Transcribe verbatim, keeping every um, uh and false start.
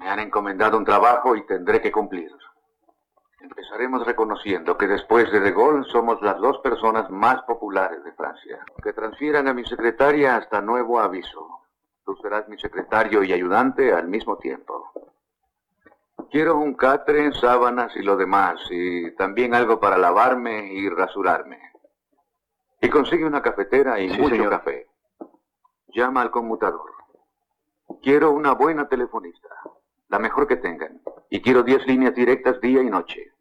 Me han encomendado un trabajo y tendré que cumplir. Empezaremos reconociendo que después de De Gaulle somos las dos personas más populares de Francia. Que transfieran a mi secretaria hasta nuevo aviso. Tú serás mi secretario y ayudante al mismo tiempo. Quiero un catre, sábanas y lo demás, y también algo para lavarme y rasurarme. Y consigue una cafetera y Sí, mucho señor. café. Llama al conmutador. Quiero una buena telefonista, la mejor que tengan. Y quiero diez líneas directas día y noche.